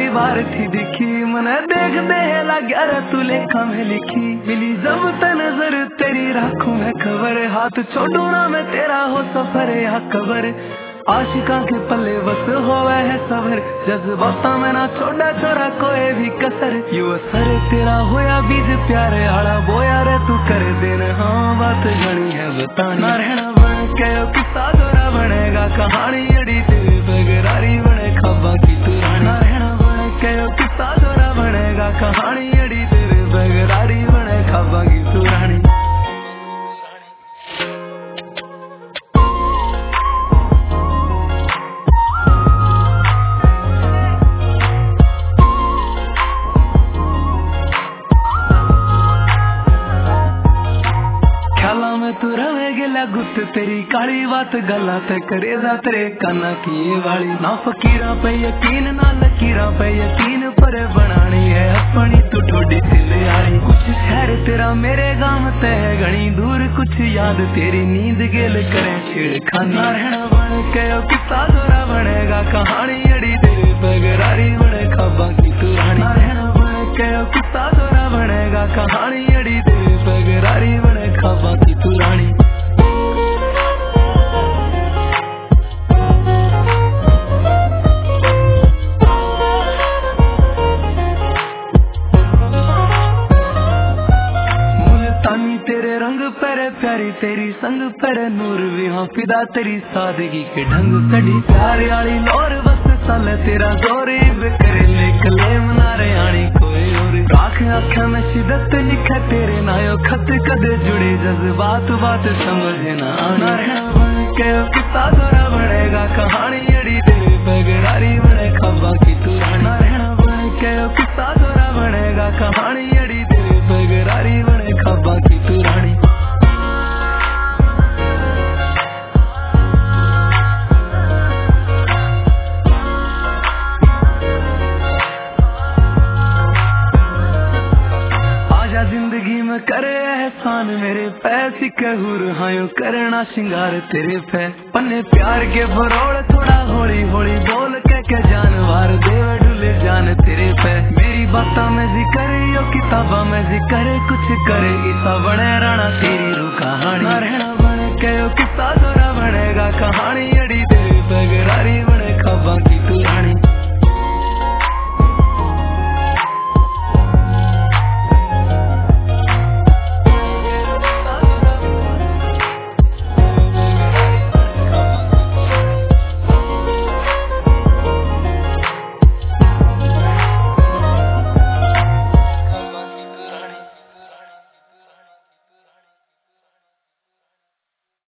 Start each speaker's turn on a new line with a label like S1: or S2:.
S1: पहली बार थी दिखी मने देख दे लग्या रे तू लेखा में लिखी मिली जब ते नजर तेरी राखूं मैं खबर हाथ छोड़ू ना मैं तेरा हो सफर या कबर आशिका के पल्ले बस होवे है सबर जज्बाता में ना छोड़ा छोरा कोई भी कसर यू असर तेरा होया बीज प्यारे आला बोया रे तू कर देना हाँ बात घनी है बतानी ना रहना बन के किस्सा दोरा बनेगा कहानी अड़ी तेरी बगरारी बने खबा की तू रानी ना रहना बन के किस्सा दोरा बनेगा कहानी अड़ी तेरी बगरारी बने खबा की तू रानी। तू रवे गिला गुट तेरी काली बात गला ते करेदा तेरे काना की वाली ना फकीरा पे यकीन ना लकीरा पे यकीन पर बनानी है अपनी तू ठोडी दिल यारी कुछ खैर तेरा मेरे गाम ते है घनी दूर कुछ याद तेरी नींद गेल करे छेड़खाना रहना बन के किस्सा दोरा बनेगा कहानी अड़ी तेरे बगरारी बने खबा की तू रानी रहना बन के किस्सा दोरा बनेगा कहानी अड़ी तेरे बगरारी बने खबा की तू रानी। तेरे रंग पर प्यारी तेरी संग पर नूर भी हाँ फिदा तेरी सादगी के ढंग सड़ी प्यारे आली लोर बस साल तेरा जोरी बिखरे ले कलेम नारे आनी कोई और राख आँखा में शिदत लिखा तेरे नायो खत कदे जुड़ी जज्बात बात समझे ना आना रहना बन के किस्सा दोरा बनेगा कहानी अड़ी तेरे बगरारी बने खबा की तू रानी रहना बन के किस्सा दोरा बनेगा कहानी अड़ी तेरे बगरारी बने खबा की तू रानी। जिंदगी में करे एहसान मेरे पैसी कहूर हायो करना शिंगार तेरे पे पन्ने प्यार के फरोड़ थोड़ा होली होली बोल के जानवर देव ढूले जान तेरे पे मेरी बातों में जिक्र यो किताबा में जिक्र कुछ करे इसा बने राना तेरी रू कहानी रहना बने के किस्सा